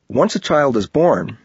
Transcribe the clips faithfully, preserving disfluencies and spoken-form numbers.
once a child is born,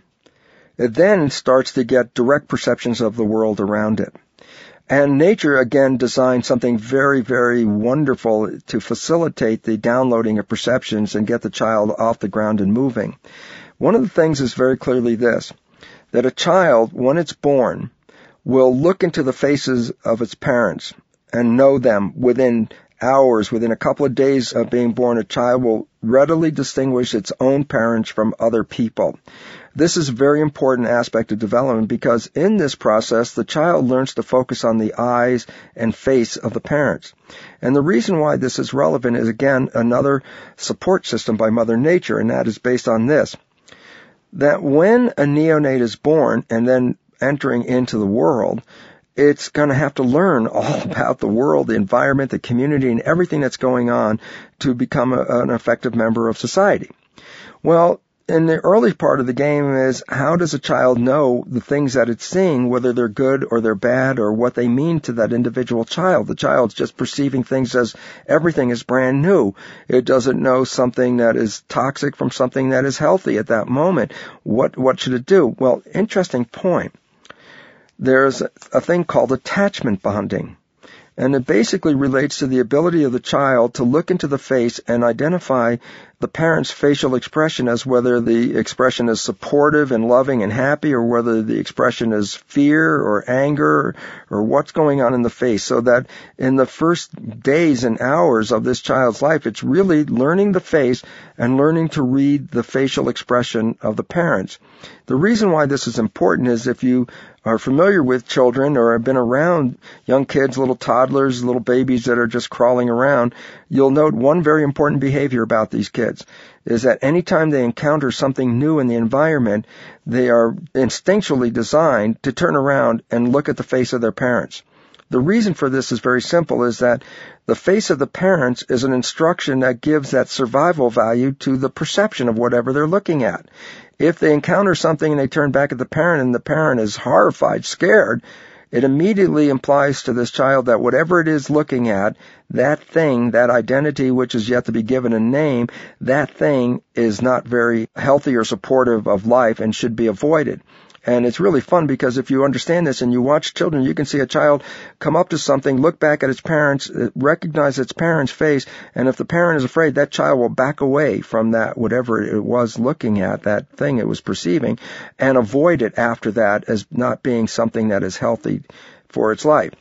it then starts to get direct perceptions of the world around it. And nature, again, designed something very, very wonderful to facilitate the downloading of perceptions and get the child off the ground and moving. One of the things is very clearly this, that a child, when it's born, will look into the faces of its parents and know them within hours, within a couple of days of being born. A child will readily distinguish its own parents from other people. This is a very important aspect of development because in this process, the child learns to focus on the eyes and face of the parents. And the reason why this is relevant is, again, another support system by Mother Nature, and that is based on this, that when a neonate is born and then entering into the world, it's going to have to learn all about the world, the environment, the community, and everything that's going on to become a, an effective member of society. Well, in the early part of the game is, how does a child know the things that it's seeing, whether they're good or they're bad, or what they mean to that individual child? The child's just perceiving things as everything is brand new. It doesn't know something that is toxic from something that is healthy at that moment. What, what should it do? Well, interesting point. There's a thing called attachment bonding. And it basically relates to the ability of the child to look into the face and identify the parent's facial expression as whether the expression is supportive and loving and happy, or whether the expression is fear or anger, or what's going on in the face. So that in the first days and hours of this child's life, it's really learning the face and learning to read the facial expression of the parents. The reason why this is important is if you are familiar with children or have been around young kids, little toddlers, little babies that are just crawling around, you'll note one very important behavior about these kids is that anytime they encounter something new in the environment, they are instinctually designed to turn around and look at the face of their parents. The reason for this is very simple, is that the face of the parents is an instruction that gives that survival value to the perception of whatever they're looking at. If they encounter something and they turn back at the parent and the parent is horrified, scared, it immediately implies to this child that whatever it is looking at, that thing, that identity which is yet to be given a name, that thing is not very healthy or supportive of life and should be avoided. And it's really fun because if you understand this and you watch children, you can see a child come up to something, look back at its parents, recognize its parent's face, and if the parent is afraid, that child will back away from that, whatever it was looking at, that thing it was perceiving, and avoid it after that as not being something that is healthy for its life.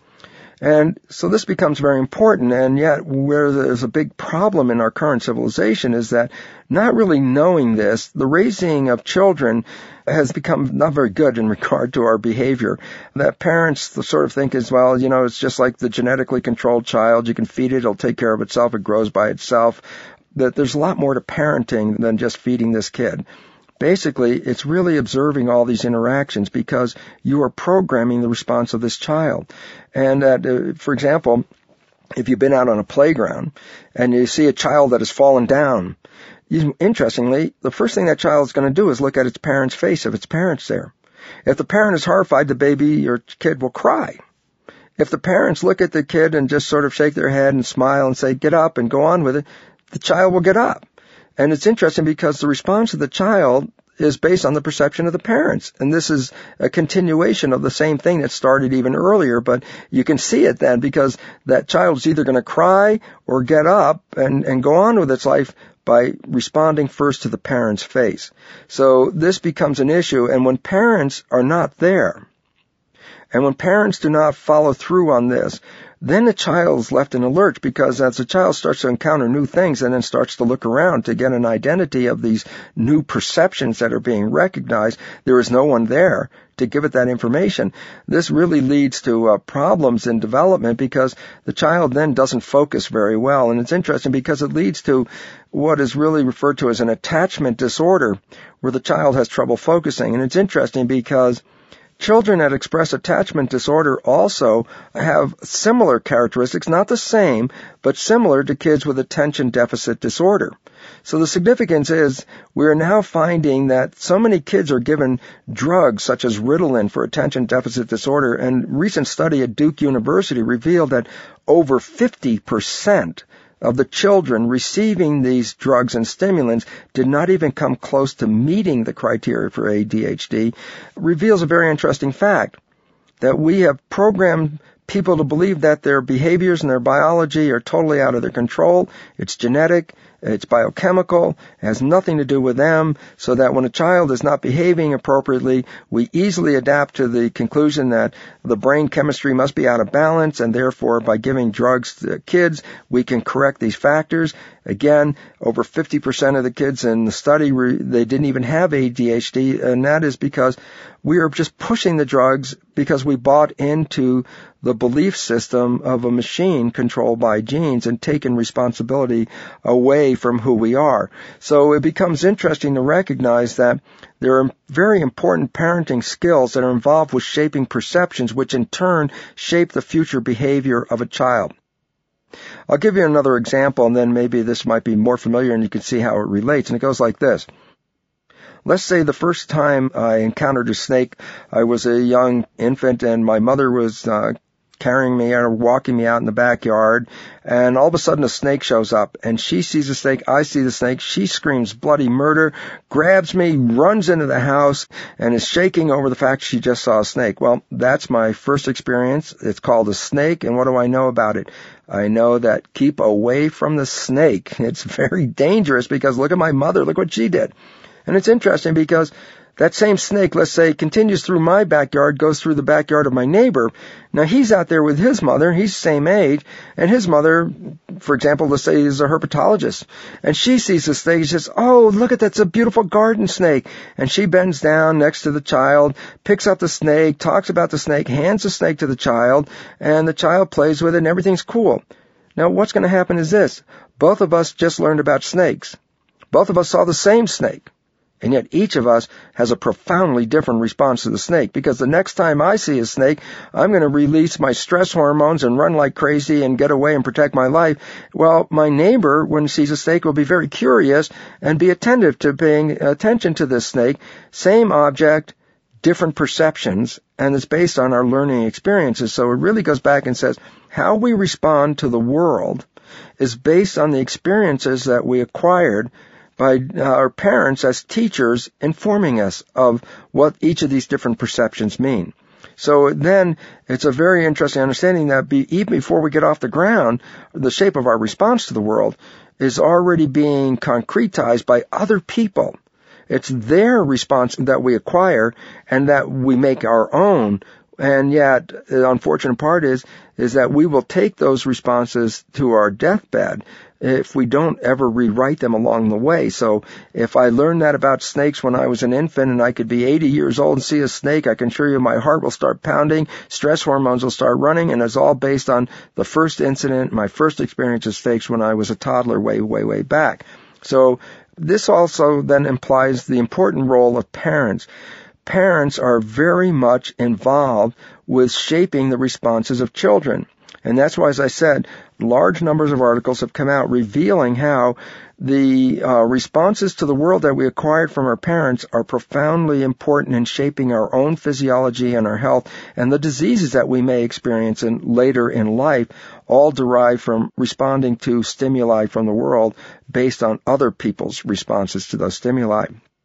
And so this becomes very important, and yet where there's a big problem in our current civilization is that not really knowing this, the raising of children has become not very good in regard to our behavior. That parents sort of think as well, you know, it's just like the genetically controlled child. You can feed it, it'll take care of itself, it grows by itself. That there's a lot more to parenting than just feeding this kid. Basically, it's really observing all these interactions because you are programming the response of this child. And, uh, for example, if you've been out on a playground and you see a child that has fallen down, you, interestingly, the first thing that child is going to do is look at its parent's face if its parent's there. If the parent is horrified, the baby or kid will cry. If the parents look at the kid and just sort of shake their head and smile and say, get up and go on with it, the child will get up. And it's interesting because the response of the child is based on the perception of the parents. And this is a continuation of the same thing that started even earlier, but you can see it then because that child's either going to cry or get up and, and go on with its life by responding first to the parent's face. So this becomes an issue, and when parents are not there, and when parents do not follow through on this, then the child is left in a lurch because as the child starts to encounter new things and then starts to look around to get an identity of these new perceptions that are being recognized, there is no one there to give it that information. This really leads to uh, problems in development because the child then doesn't focus very well. And it's interesting because it leads to what is really referred to as an attachment disorder where the child has trouble focusing. And it's interesting because children that express attachment disorder also have similar characteristics, not the same, but similar to kids with attention deficit disorder. So the significance is we're now finding that so many kids are given drugs such as Ritalin for attention deficit disorder, and a recent study at Duke University revealed that over fifty percent of the children receiving these drugs and stimulants did not even come close to meeting the criteria for A D H D reveals a very interesting fact, that we have programmed people to believe that their behaviors and their biology are totally out of their control. It's genetic, it's biochemical, it has nothing to do with them, so that when a child is not behaving appropriately, we easily adapt to the conclusion that the brain chemistry must be out of balance, and therefore by giving drugs to kids, we can correct these factors. Again, over fifty percent of the kids in the study, they didn't even have A D H D, and that is because we are just pushing the drugs because we bought into the belief system of a machine controlled by genes and taken responsibility away from who we are. So it becomes interesting to recognize that there are very important parenting skills that are involved with shaping perceptions, which in turn shape the future behavior of a child. I'll give you another example, and then maybe this might be more familiar and you can see how it relates. And it goes like this. Let's say the first time I encountered a snake, I was a young infant and my mother was uh, carrying me or walking me out in the backyard, and all of a sudden a snake shows up, and she sees the snake, I see the snake, she screams bloody murder, grabs me, runs into the house, and is shaking over the fact she just saw a snake. Well, that's my first experience. It's called a snake, and what do I know about it? I know that keep away from the snake. It's very dangerous because look at my mother, look what she did. And it's interesting because that same snake, let's say, continues through my backyard, goes through the backyard of my neighbor. Now, he's out there with his mother. He's the same age. And his mother, for example, let's say is a herpetologist. And she sees the snake and says, oh, look at that. It's a beautiful garden snake. And she bends down next to the child, picks up the snake, talks about the snake, hands the snake to the child, and the child plays with it, and everything's cool. Now, what's going to happen is this. Both of us just learned about snakes. Both of us saw the same snake. And yet each of us has a profoundly different response to the snake, because the next time I see a snake, I'm going to release my stress hormones and run like crazy and get away and protect my life. Well, my neighbor, when he sees a snake, will be very curious and be attentive to paying attention to this snake. Same object, different perceptions, and it's based on our learning experiences. So it really goes back and says how we respond to the world is based on the experiences that we acquired by our parents as teachers informing us of what each of these different perceptions mean. So then it's a very interesting understanding that be, even before we get off the ground, the shape of our response to the world is already being concretized by other people. It's their response that we acquire and that we make our own. And yet, the unfortunate part is, is that we will take those responses to our deathbed if we don't ever rewrite them along the way. So if I learned that about snakes when I was an infant and I could be eighty years old and see a snake, I can assure you my heart will start pounding, stress hormones will start running, and it's all based on the first incident, my first experience of snakes when I was a toddler way, way, way back. So this also then implies the important role of parents. Parents are very much involved with shaping the responses of children. And that's why, as I said, large numbers of articles have come out revealing how the uh, responses to the world that we acquired from our parents are profoundly important in shaping our own physiology and our health, and the diseases that we may experience in, later in life all derive from responding to stimuli from the world based on other people's responses to those stimuli.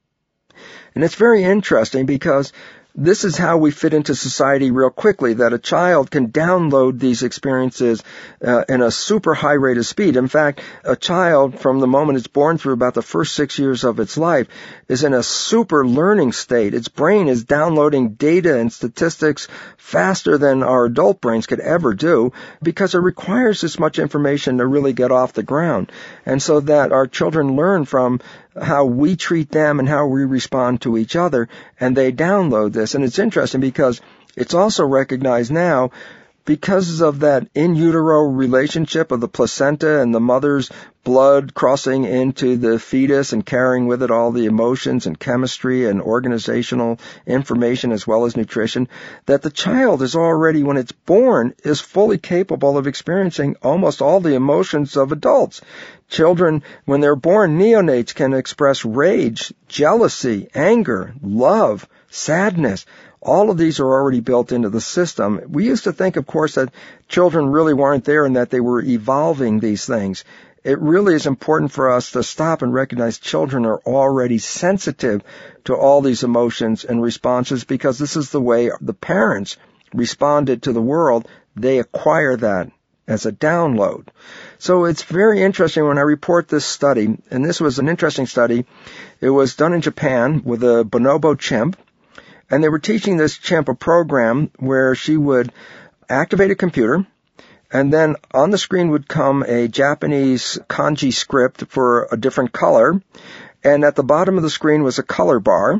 And it's very interesting because this is how we fit into society real quickly, that a child can download these experiences uh, in a super high rate of speed. In fact, a child from the moment it's born through about the first six years of its life is in a super learning state. Its brain is downloading data and statistics faster than our adult brains could ever do because it requires this much information to really get off the ground. And so that our children learn from how we treat them and how we respond to each other, and they download this. And it's interesting because it's also recognized now because of that in utero relationship of the placenta and the mother's blood crossing into the fetus and carrying with it all the emotions and chemistry and organizational information as well as nutrition, that the child is already, when it's born, is fully capable of experiencing almost all the emotions of adults. Children, when they're born, neonates can express rage, jealousy, anger, love, sadness, All of these are already built into the system. We used to think, of course, that children really weren't there and that they were evolving these things. It really is important for us to stop and recognize children are already sensitive to all these emotions and responses because this is the way the parents responded to the world. They acquire that as a download. So it's very interesting when I report this study, and this was an interesting study. It was done in Japan with a bonobo chimp, and they were teaching this chimp a program where she would activate a computer, and then on the screen would come a Japanese kanji script for a different color, and at the bottom of the screen was a color bar.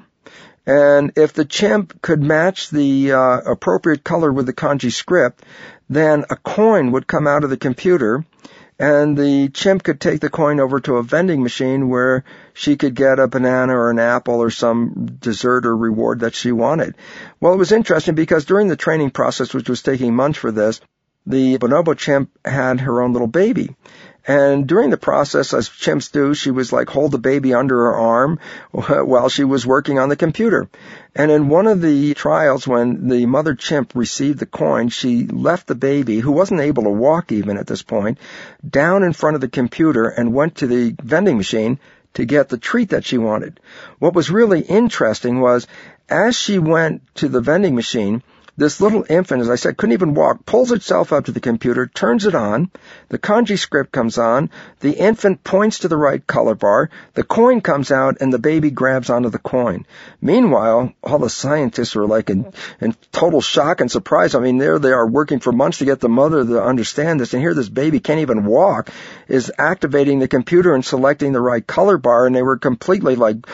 And if the chimp could match the uh, appropriate color with the kanji script, then a coin would come out of the computer, and the chimp could take the coin over to a vending machine where she could get a banana or an apple or some dessert or reward that she wanted. Well, it was interesting because during the training process, which was taking months for this, the bonobo chimp had her own little baby. And during the process, as chimps do, she was like hold the baby under her arm while she was working on the computer. And in one of the trials, when the mother chimp received the coin, she left the baby, who wasn't able to walk even at this point, down in front of the computer and went to the vending machine to get the treat that she wanted. What was really interesting was, as she went to the vending machine, this little infant, as I said, couldn't even walk, pulls itself up to the computer, turns it on, the kanji script comes on, the infant points to the right color bar, the coin comes out, and the baby grabs onto the coin. Meanwhile, all the scientists were like in, in total shock and surprise. I mean, there they are working for months to get the mother to understand this, and here this baby can't even walk, is activating the computer and selecting the right color bar, and they were completely like,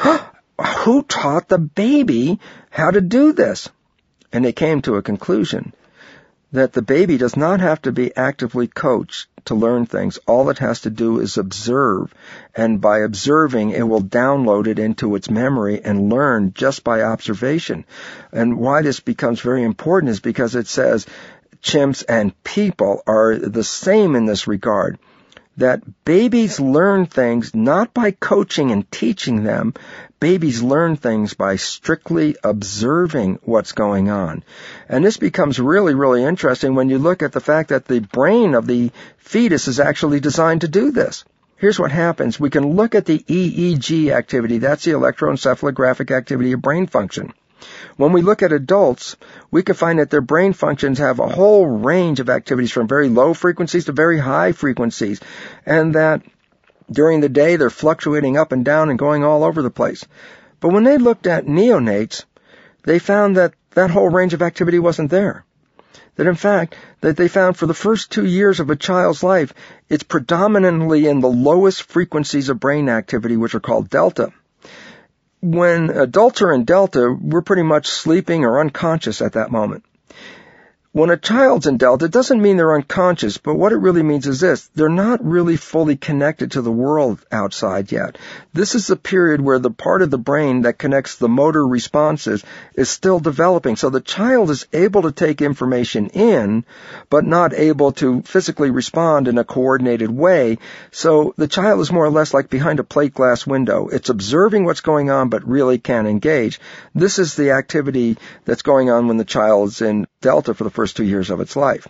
who taught the baby how to do this? And they came to a conclusion that the baby does not have to be actively coached to learn things. All it has to do is observe. And by observing, it will download it into its memory and learn just by observation. And why this becomes very important is because it says chimps and people are the same in this regard. That babies learn things not by coaching and teaching them. Babies learn things by strictly observing what's going on. And this becomes really, really interesting when you look at the fact that the brain of the fetus is actually designed to do this. Here's what happens. We can look at the E E G activity. That's the electroencephalographic activity of brain function. When we look at adults, we can find that their brain functions have a whole range of activities from very low frequencies to very high frequencies, and that during the day they're fluctuating up and down and going all over the place. But when they looked at neonates, they found that that whole range of activity wasn't there. That in fact, that they found for the first two years of a child's life, it's predominantly in the lowest frequencies of brain activity, which are called delta. When adults are in delta, we're pretty much sleeping or unconscious at that moment. When a child's in delta, it doesn't mean they're unconscious, but what it really means is this: they're not really fully connected to the world outside yet. This is the period where the part of the brain that connects the motor responses is still developing. So the child is able to take information in, but not able to physically respond in a coordinated way. So the child is more or less like behind a plate glass window. It's observing what's going on, but really can't engage. This is the activity that's going on when the child is in delta for the first two years of its life.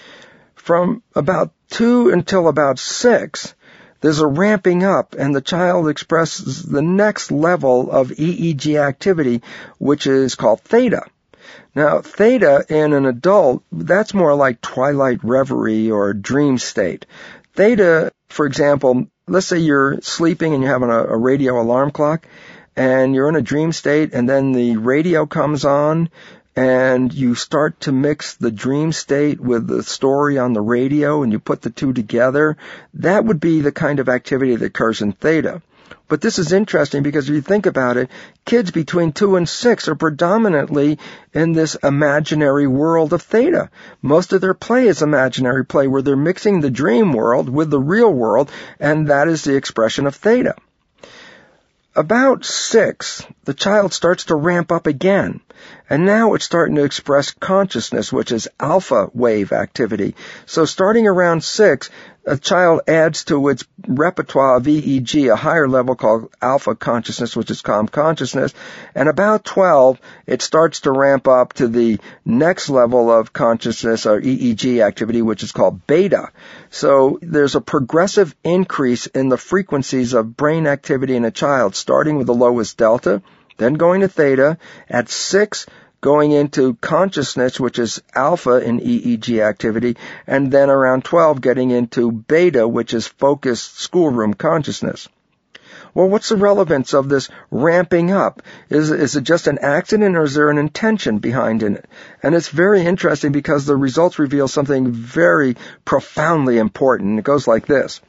From about two until about six, there's a ramping up, and the child expresses the next level of E E G activity, which is called theta. Now, theta in an adult, that's more like twilight reverie or dream state. Theta, for example, let's say you're sleeping and you're having a, a radio alarm clock, and you're in a dream state, and then the radio comes on, and you start to mix the dream state with the story on the radio, and you put the two together. That would be the kind of activity that occurs in theta. But this is interesting because if you think about it, kids between two and six are predominantly in this imaginary world of theta. Most of their play is imaginary play, where they're mixing the dream world with the real world, and that is the expression of theta. About six, the child starts to ramp up again. And now it's starting to express consciousness, which is alpha wave activity. So starting around six, a child adds to its repertoire of E E G a higher level called alpha consciousness, which is calm consciousness. And about twelve, it starts to ramp up to the next level of consciousness or E E G activity, which is called beta. So there's a progressive increase in the frequencies of brain activity in a child, starting with the lowest delta, then going to theta, at six, going into consciousness, which is alpha in E E G activity, and then around twelve getting into beta, which is focused schoolroom consciousness. Well, what's the relevance of this ramping up? Is, is it just an accident, or is there an intention behind it? And it's very interesting because the results reveal something very profoundly important. It goes like this.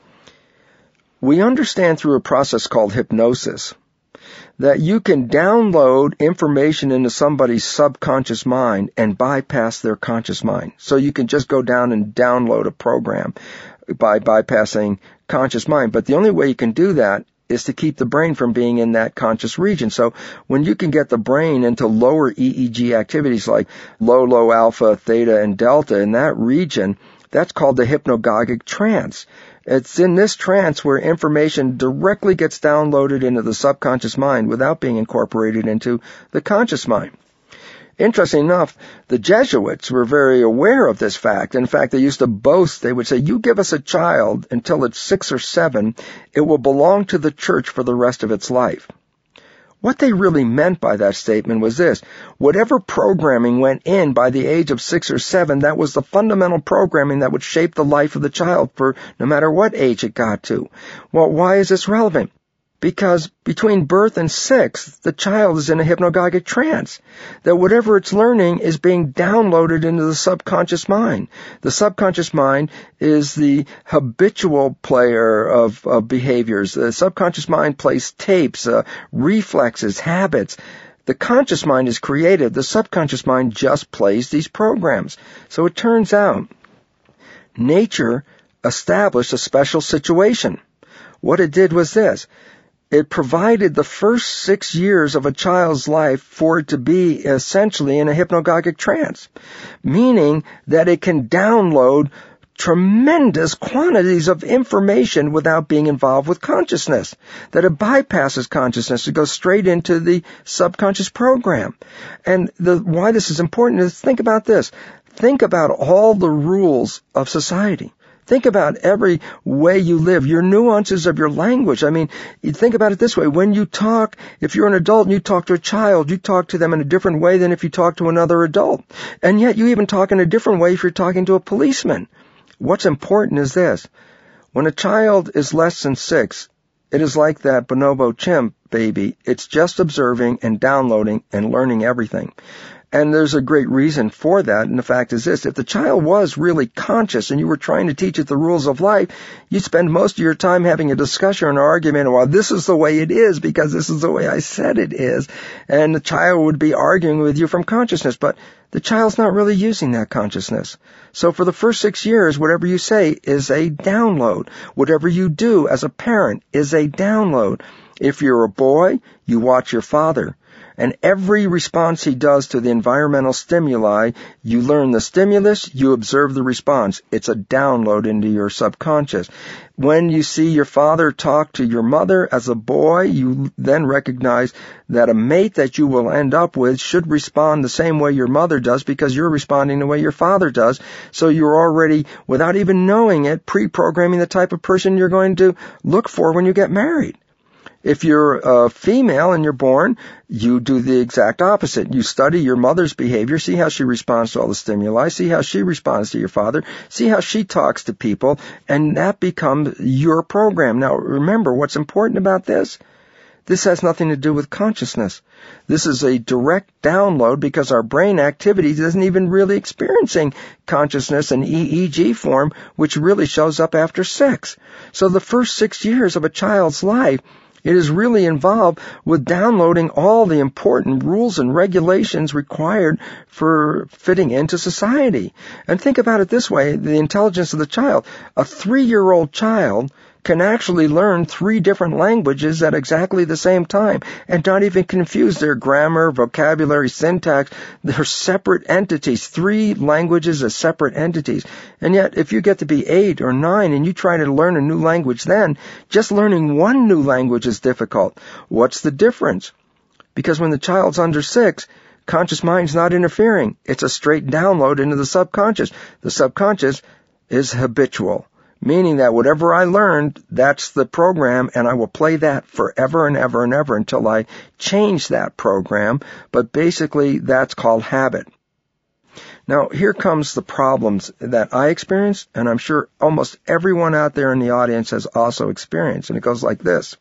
We understand through a process called hypnosis that you can download information into somebody's subconscious mind and bypass their conscious mind. So you can just go down and download a program by bypassing conscious mind. But the only way you can do that is to keep the brain from being in that conscious region. So when you can get the brain into lower E E G activities like low, low alpha, theta, and delta in that region, that's called the hypnagogic trance. It's in this trance where information directly gets downloaded into the subconscious mind without being incorporated into the conscious mind. Interesting enough, the Jesuits were very aware of this fact. In fact, they used to boast. They would say, you give us a child until it's six or seven, it will belong to the church for the rest of its life. What they really meant by that statement was this. Whatever programming went in by the age of six or seven, that was the fundamental programming that would shape the life of the child for no matter what age it got to. Well, why is this relevant? Because between birth and six, the child is in a hypnagogic trance. That whatever it's learning is being downloaded into the subconscious mind. The subconscious mind is the habitual player of, of behaviors. The subconscious mind plays tapes, uh, reflexes, habits. The conscious mind is creative. The subconscious mind just plays these programs. So it turns out nature established a special situation. What it did was this. It provided the first six years of a child's life for it to be essentially in a hypnagogic trance, meaning that it can download tremendous quantities of information without being involved with consciousness, that it bypasses consciousness to go straight into the subconscious program. And the, why this is important is think about this. Think about all the rules of society. Think about every way you live, your nuances of your language. I mean, you think about it this way. When you talk, if you're an adult and you talk to a child, you talk to them in a different way than if you talk to another adult. And yet you even talk in a different way if you're talking to a policeman. What's important is this. When a child is less than six, it is like that bonobo chimp baby. It's just observing and downloading and learning everything. And there's a great reason for that, and the fact is this. If the child was really conscious and you were trying to teach it the rules of life, you'd spend most of your time having a discussion or an argument, well, this is the way it is because this is the way I said it is. And the child would be arguing with you from consciousness, but the child's not really using that consciousness. So for the first six years, whatever you say is a download. Whatever you do as a parent is a download. If you're a boy, you watch your father. And every response he does to the environmental stimuli, you learn the stimulus, you observe the response. It's a download into your subconscious. When you see your father talk to your mother as a boy, you then recognize that a mate that you will end up with should respond the same way your mother does because you're responding the way your father does. So you're already, without even knowing it, pre-programming the type of person you're going to look for when you get married. If you're a female and you're born, you do the exact opposite. You study your mother's behavior, see how she responds to all the stimuli, see how she responds to your father, see how she talks to people, and that becomes your program. Now, remember, what's important about this? This has nothing to do with consciousness. This is a direct download because our brain activity isn't even really experiencing consciousness in E E G form, which really shows up after six. So the first six years of a child's life, it is really involved with downloading all the important rules and regulations required for fitting into society. And think about it this way, the intelligence of the child. A three-year-old child can actually learn three different languages at exactly the same time and not even confuse their grammar, vocabulary, syntax. They're separate entities, three languages as separate entities. And yet, if you get to be eight or nine and you try to learn a new language then, just learning one new language is difficult. What's the difference? Because when the child's under six, conscious mind's not interfering. It's a straight download into the subconscious. The subconscious is habitual, meaning that whatever I learned, that's the program, and I will play that forever and ever and ever until I change that program. But basically, that's called habit. Now, here comes the problems that I experienced, and I'm sure almost everyone out there in the audience has also experienced, and it goes like this.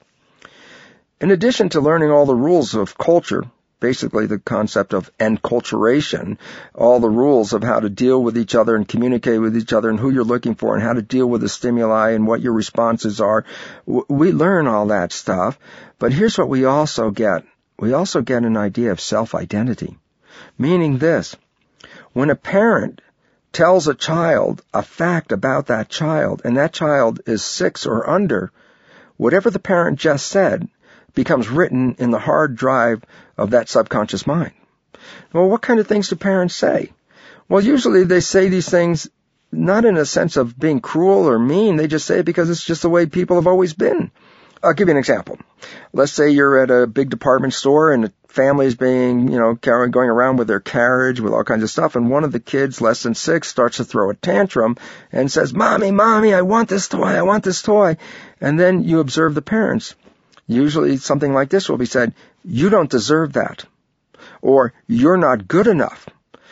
In addition to learning all the rules of culture, basically the concept of enculturation, all the rules of how to deal with each other and communicate with each other and who you're looking for and how to deal with the stimuli and what your responses are. We learn all that stuff, but here's what we also get. We also get an idea of self-identity, meaning this. When a parent tells a child a fact about that child and that child is six or under, whatever the parent just said becomes written in the hard drive of that subconscious mind. Well, what kind of things do parents say? Well, usually they say these things not in a sense of being cruel or mean. They just say it because it's just the way people have always been. I'll give you an example. Let's say you're at a big department store and the family is being, you know, carrying, going around with their carriage with all kinds of stuff, and one of the kids, less than six, starts to throw a tantrum and says, "Mommy, Mommy, I want this toy, I want this toy." And then you observe the parents. Usually something like this will be said, "You don't deserve that," or "You're not good enough."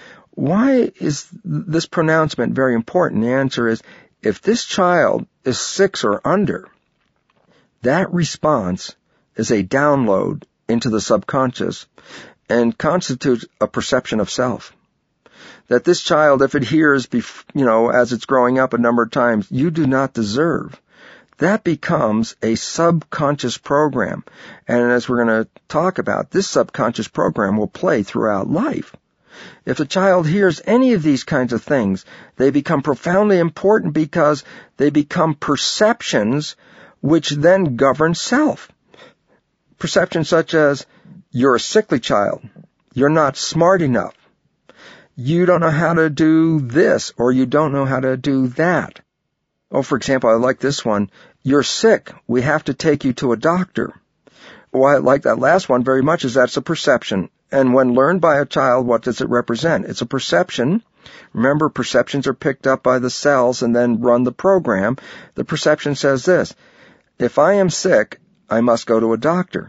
Why is this pronouncement very important? The answer is, if this child is six or under, that response is a download into the subconscious and constitutes a perception of self. That this child, if it hears, you know, as it's growing up a number of times, "You do not deserve," that becomes a subconscious program. And as we're going to talk about, this subconscious program will play throughout life. If a child hears any of these kinds of things, they become profoundly important because they become perceptions which then govern self. Perceptions such as, "You're a sickly child," "You're not smart enough," "You don't know how to do this," or "You don't know how to do that." Oh, for example, I like this one. "You're sick. We have to take you to a doctor." Why I like that last one very much is that's a perception. And when learned by a child, what does it represent? It's a perception. Remember, perceptions are picked up by the cells and then run the program. The perception says this: if I am sick, I must go to a doctor.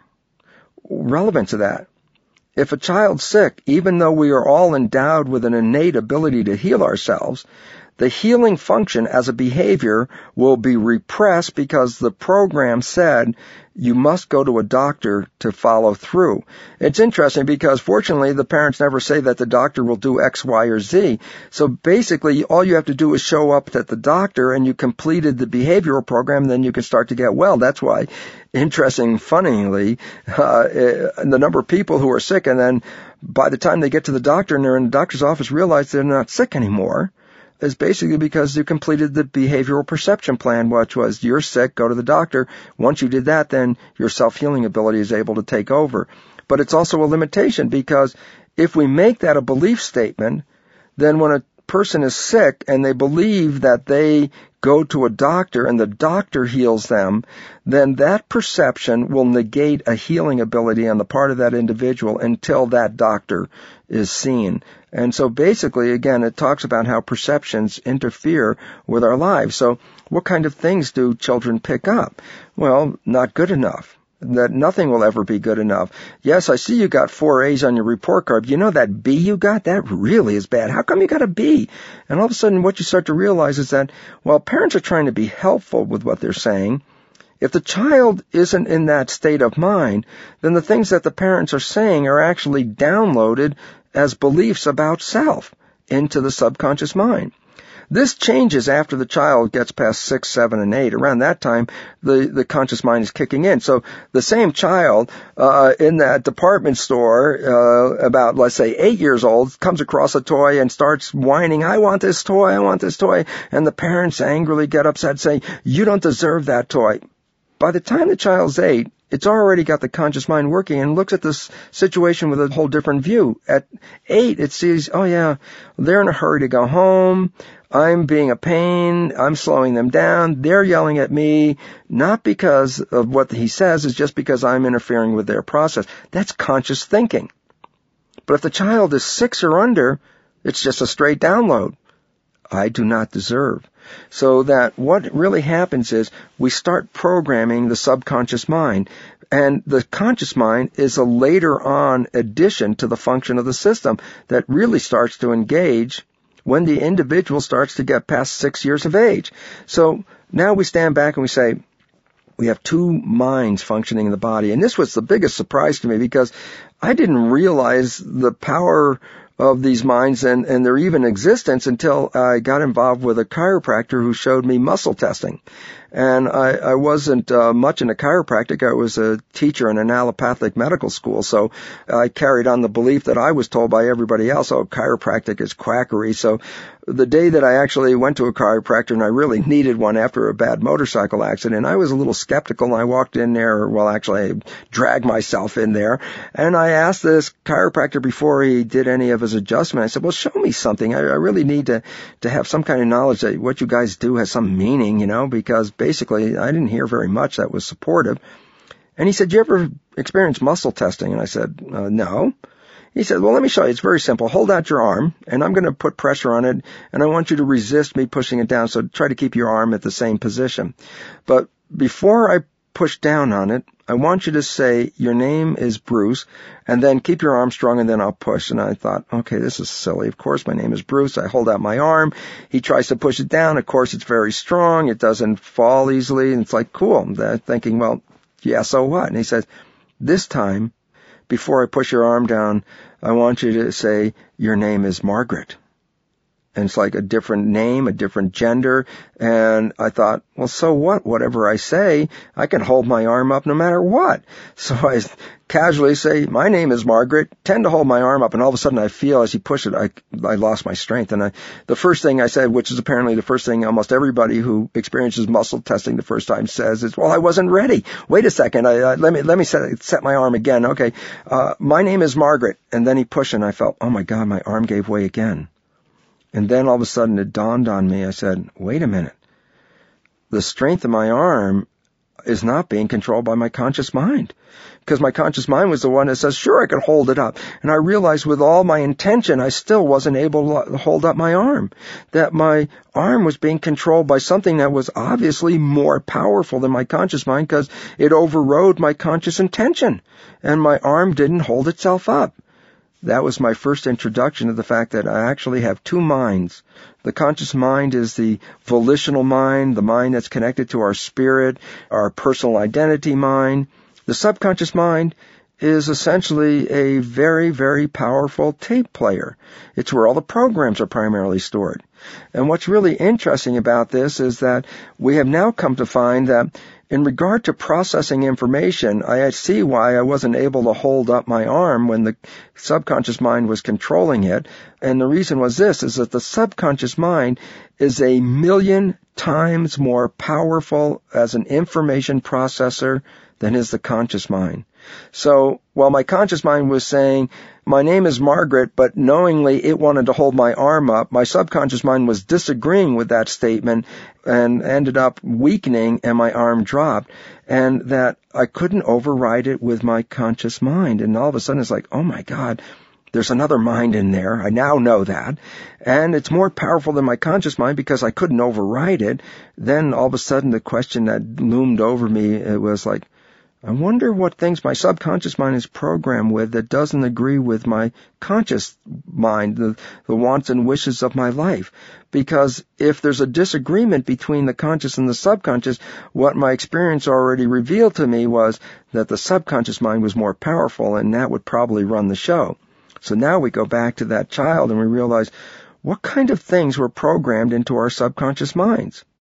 Relevant to that. If a child's sick, even though we are all endowed with an innate ability to heal ourselves, the healing function as a behavior will be repressed because the program said you must go to a doctor to follow through. It's interesting because fortunately the parents never say that the doctor will do X, Y, or Z. So basically all you have to do is show up at the doctor and you completed the behavioral program, then you can start to get well. That's why, interesting, funnily, uh, the number of people who are sick and then by the time they get to the doctor and they're in the doctor's office realize they're not sick anymore, is basically because you completed the behavioral perception plan, which was you're sick, go to the doctor. Once you did that, then your self-healing ability is able to take over. But it's also a limitation because if we make that a belief statement, then when a person is sick and they believe that they go to a doctor and the doctor heals them, then that perception will negate a healing ability on the part of that individual until that doctor is seen. And so basically, again, it talks about how perceptions interfere with our lives. So what kind of things do children pick up? Well, not good enough. That nothing will ever be good enough. Yes, I see you got four A's on your report card. You know that B you got? That really is bad. How come you got a B? And all of a sudden what you start to realize is that, well, parents are trying to be helpful with what they're saying. If the child isn't in that state of mind, then the things that the parents are saying are actually downloaded as beliefs about self into the subconscious mind. This changes after the child gets past six, seven, and eight. Around that time, the, the conscious mind is kicking in. So the same child uh, in that department store, uh, about, let's say, eight years old, comes across a toy and starts whining, I want this toy, I want this toy. And the parents angrily get upset, saying, you don't deserve that toy. By the time the child's eight, it's already got the conscious mind working and looks at this situation with a whole different view. At eight, it sees, oh yeah, they're in a hurry to go home. I'm being a pain. I'm slowing them down. They're yelling at me, not because of what he says, it's just because I'm interfering with their process. That's conscious thinking. But if the child is six or under, it's just a straight download. I do not deserve. So that what really happens is we start programming the subconscious mind, and the conscious mind is a later on addition to the function of the system that really starts to engage when the individual starts to get past six years of age. So now we stand back and we say, we have two minds functioning in the body. And this was the biggest surprise to me, because I didn't realize the power of these minds and, and their even existence until I got involved with a chiropractor who showed me muscle testing. And I, I wasn't uh, much into chiropractic. I was a teacher in an allopathic medical school, so I carried on the belief that I was told by everybody else, oh, chiropractic is quackery. So the day that I actually went to a chiropractor, and I really needed one after a bad motorcycle accident, I was a little skeptical, and I walked in there, well, actually, I dragged myself in there, and I asked this chiropractor before he did any of his adjustment, I said, well, show me something. I, I really need to, to have some kind of knowledge that what you guys do has some meaning, you know, because basically I didn't hear very much that was supportive. And he said, you ever experience muscle testing? And I said, uh, no. He said, well, let me show you. It's very simple. Hold out your arm, and I'm going to put pressure on it, and I want you to resist me pushing it down, so try to keep your arm at the same position. But before I push down on it, I want you to say, your name is Bruce, and then keep your arm strong, and then I'll push. And I thought, okay, this is silly. Of course, my name is Bruce. I hold out my arm. He tries to push it down. Of course, it's very strong. It doesn't fall easily. And it's like, cool. I'm thinking, well, yeah, so what? And he says, this time, before I push your arm down, I want you to say, your name is Margaret. And it's like a different name, a different gender. And I thought, well, so what? Whatever I say, I can hold my arm up no matter what. So I casually say, my name is Margaret, tend to hold my arm up, and all of a sudden I feel as he pushed it, I, I lost my strength. And I, the first thing I said, which is apparently the first thing almost everybody who experiences muscle testing the first time says, is, well, I wasn't ready. Wait a second. I, uh, let me, let me set, set my arm again. Okay. Uh, my name is Margaret. And then he pushed, and I felt, oh my God, my arm gave way again. And then all of a sudden it dawned on me. I said, wait a minute. The strength of my arm is not being controlled by my conscious mind. Because my conscious mind was the one that says, sure, I can hold it up. And I realized with all my intention, I still wasn't able to hold up my arm. That my arm was being controlled by something that was obviously more powerful than my conscious mind, because it overrode my conscious intention. And my arm didn't hold itself up. That was my first introduction to the fact that I actually have two minds. The conscious mind is the volitional mind, the mind that's connected to our spirit, our personal identity mind. The subconscious mind is essentially a very, very powerful tape player. It's where all the programs are primarily stored. And what's really interesting about this is that we have now come to find that in regard to processing information, I see why I wasn't able to hold up my arm when the subconscious mind was controlling it. And the reason was this, is that the subconscious mind is a million times more powerful as an information processor than is the conscious mind. So while my conscious mind was saying, my name is Margaret, but knowingly it wanted to hold my arm up, my subconscious mind was disagreeing with that statement and ended up weakening, and my arm dropped, and that I couldn't override it with my conscious mind. And all of a sudden it's like, oh my God, there's another mind in there. I now know that. And it's more powerful than my conscious mind because I couldn't override it. Then all of a sudden the question that loomed over me, it was like, I wonder what things my subconscious mind is programmed with that doesn't agree with my conscious mind, the, the wants and wishes of my life. Because if there's a disagreement between the conscious and the subconscious, what my experience already revealed to me was that the subconscious mind was more powerful, and that would probably run the show. So now we go back to that child and we realize, what kind of things were programmed into our subconscious minds?